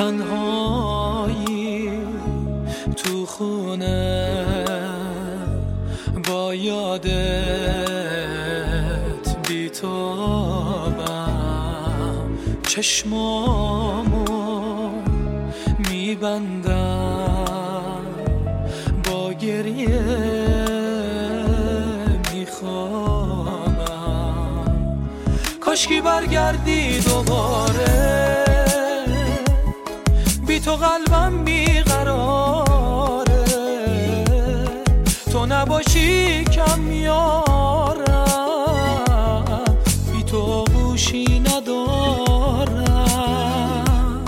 تنهایی تو خونه با یادت بیتابم، چشمامو میبندم با گریه میخوابم. کاشکی برگردی دوباره، بی تو قلبم بیقراره، تو نباشی کم میارم، بی تو گوشی ندارم.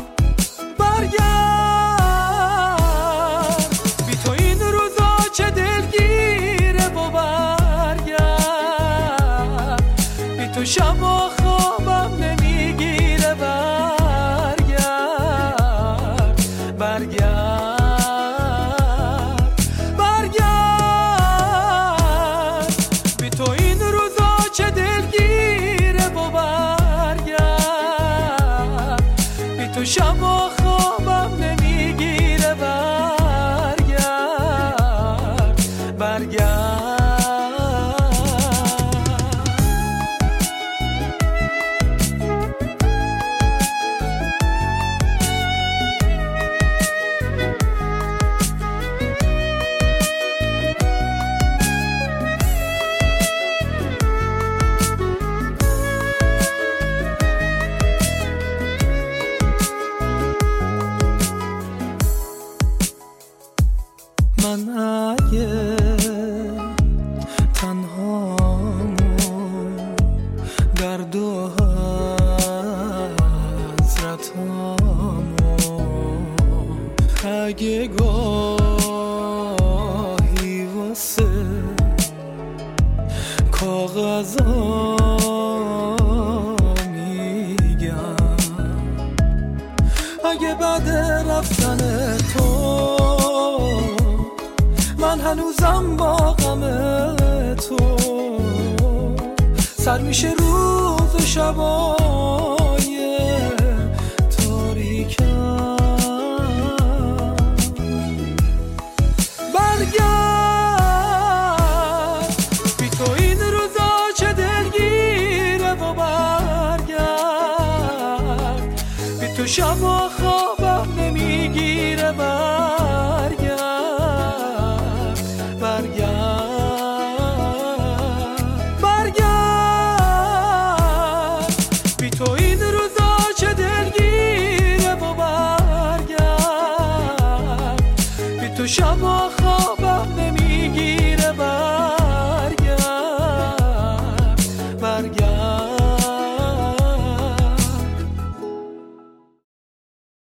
برگرد، بی تو این روزا چه دلگیره و برگرد، بی تو شبا خوابم نمیگیره. برگرد، بی تو این روزا چه دلگیره و برگرد، بی تو شبا خوابم نمیگیره. برگرد. من اگه تنهامو درد و حسرتامو، اگه گاهی واسه کاغذا میگم، اگه بعد رفتن تو من هنوزم با غم تو، سر میشه روز و شبای تاریکم. برگرد، بی تو این روزا چه دلگیره و برگرد، بی تو شبا خوابم نمیگیره. برگرد، بی تو این روزا چه دلگیره و برگرد، بی تو شبا خوابم نمیگیره.